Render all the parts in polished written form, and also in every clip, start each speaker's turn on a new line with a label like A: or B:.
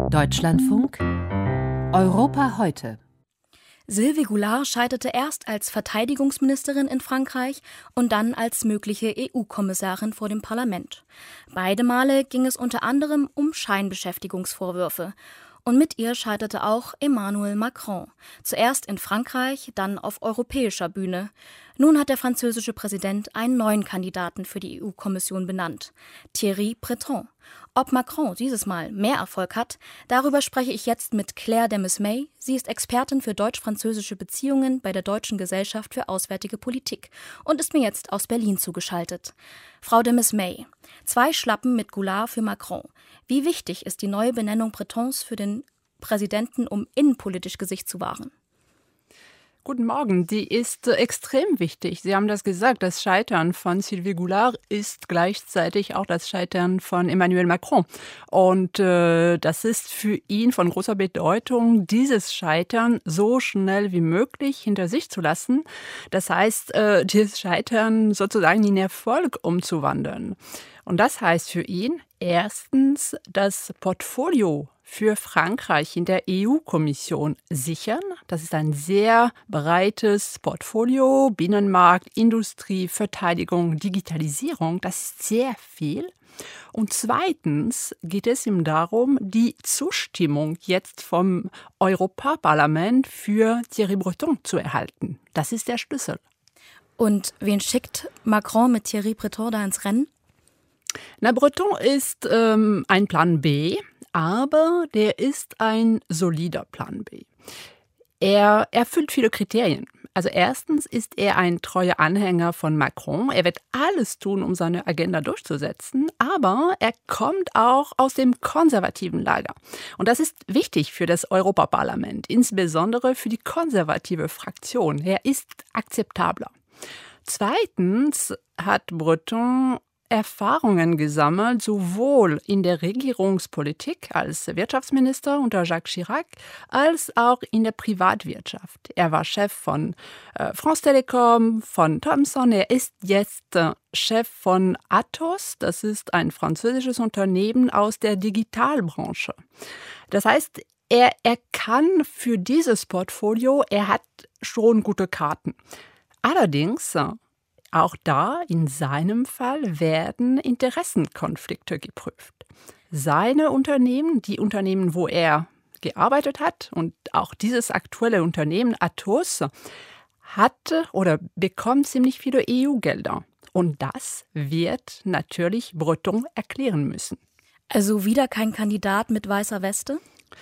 A: Deutschlandfunk Europa heute.
B: Sylvie Goulard scheiterte erst als Verteidigungsministerin in Frankreich und dann als mögliche EU-Kommissarin vor dem Parlament. Beide Male ging es unter anderem um Scheinbeschäftigungsvorwürfe. Und mit ihr scheiterte auch Emmanuel Macron. Zuerst in Frankreich, dann auf europäischer Bühne. Nun hat der französische Präsident einen neuen Kandidaten für die EU-Kommission benannt, Thierry Breton. Ob Macron dieses Mal mehr Erfolg hat, darüber spreche ich jetzt mit Claire Demes-May. Sie ist Expertin für deutsch-französische Beziehungen bei der Deutschen Gesellschaft für Auswärtige Politik und ist mir jetzt aus Berlin zugeschaltet. Frau Demes-May, 2 Schlappen mit Goulard für Macron. Wie wichtig ist die neue Benennung Bretons für den Präsidenten, um innenpolitisch Gesicht zu wahren?
C: Guten Morgen, die ist extrem wichtig. Sie haben das gesagt, das Scheitern von Sylvie Goulard ist gleichzeitig auch das Scheitern von Emmanuel Macron. Und das ist für ihn von großer Bedeutung, dieses Scheitern so schnell wie möglich hinter sich zu lassen. Das heißt, dieses Scheitern sozusagen in Erfolg umzuwandeln. Und das heißt für ihn erstens das Portfolio für Frankreich in der EU-Kommission sichern. Das ist ein sehr breites Portfolio, Binnenmarkt, Industrie, Verteidigung, Digitalisierung, das ist sehr viel. Und zweitens geht es ihm darum, die Zustimmung jetzt vom Europaparlament für Thierry Breton zu erhalten. Das ist der Schlüssel.
B: Und wen schickt Macron mit Thierry Breton da ins Rennen?
C: Na, Breton ist ein Plan B, aber der ist ein solider Plan B. Er erfüllt viele Kriterien. Also erstens ist er ein treuer Anhänger von Macron. Er wird alles tun, um seine Agenda durchzusetzen, aber er kommt auch aus dem konservativen Lager. Und das ist wichtig für das Europaparlament, insbesondere für die konservative Fraktion. Er ist akzeptabler. Zweitens hat Breton Erfahrungen gesammelt, sowohl in der Regierungspolitik als Wirtschaftsminister unter Jacques Chirac, als auch in der Privatwirtschaft. Er war Chef von France Telecom, von Thomson. Er ist jetzt Chef von Atos. Das ist ein französisches Unternehmen aus der Digitalbranche. Das heißt, er kann für dieses Portfolio, er hat schon gute Karten. Allerdings auch da, in seinem Fall, werden Interessenkonflikte geprüft. Seine Unternehmen, die Unternehmen, wo er gearbeitet hat, und auch dieses aktuelle Unternehmen, Atos, hatte oder bekommt ziemlich viele EU-Gelder. Und das wird natürlich Breton erklären müssen.
B: Also wieder kein Kandidat mit weißer Weste?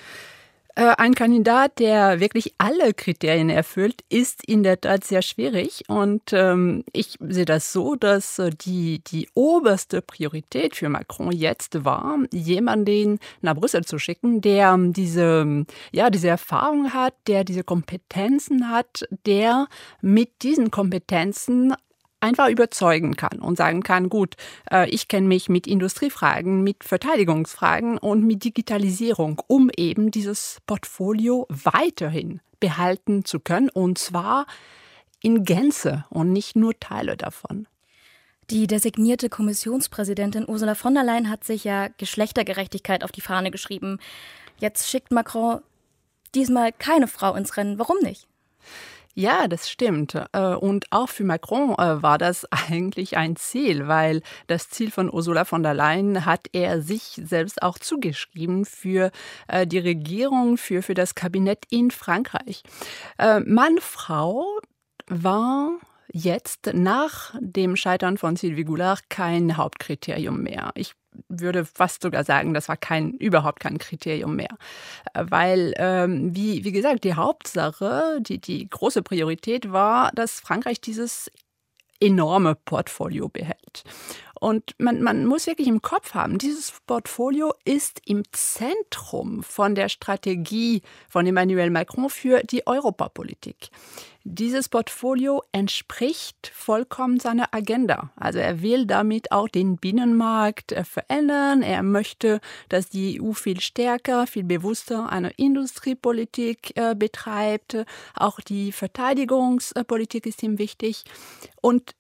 C: Ein Kandidat, der wirklich alle Kriterien erfüllt, ist in der Tat sehr schwierig. Und ich sehe das so, dass die oberste Priorität für Macron jetzt war, jemanden nach Brüssel zu schicken, der diese Erfahrung hat, der diese Kompetenzen hat, der mit diesen Kompetenzen einfach überzeugen kann und sagen kann, gut, ich kenne mich mit Industriefragen, mit Verteidigungsfragen und mit Digitalisierung, um eben dieses Portfolio weiterhin behalten zu können, und zwar in Gänze und nicht nur Teile davon.
B: Die designierte Kommissionspräsidentin Ursula von der Leyen hat sich ja Geschlechtergerechtigkeit auf die Fahne geschrieben. Jetzt schickt Macron diesmal keine Frau ins Rennen. Warum nicht?
C: Ja, das stimmt. Und auch für Macron war das eigentlich ein Ziel, weil das Ziel von Ursula von der Leyen hat er sich selbst auch zugeschrieben für die Regierung, für das Kabinett in Frankreich. Mann, Frau war jetzt nach dem Scheitern von Sylvie Goulard kein Hauptkriterium mehr. Ich würde fast sogar sagen, das war überhaupt kein Kriterium mehr. Weil, wie gesagt, die Hauptsache, die große Priorität war, dass Frankreich dieses enorme Portfolio behält. Und man muss wirklich im Kopf haben, dieses Portfolio ist im Zentrum von der Strategie von Emmanuel Macron für die Europapolitik. Dieses Portfolio entspricht vollkommen seiner Agenda. Also er will damit auch den Binnenmarkt verändern. Er möchte, dass die EU viel stärker, viel bewusster eine Industriepolitik betreibt. Auch die Verteidigungspolitik ist ihm wichtig. Und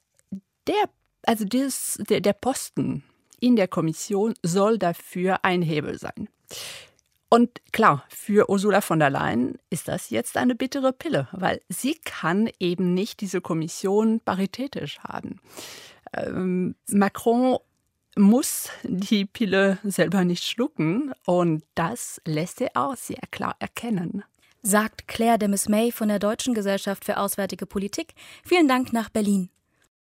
C: der Posten in der Kommission soll dafür ein Hebel sein. Und klar, für Ursula von der Leyen ist das jetzt eine bittere Pille, weil sie kann eben nicht diese Kommission paritätisch haben. Macron muss die Pille selber nicht schlucken und das lässt er auch sehr klar erkennen.
B: Sagt Claire de Mesmay von der Deutschen Gesellschaft für Auswärtige Politik. Vielen Dank nach Berlin.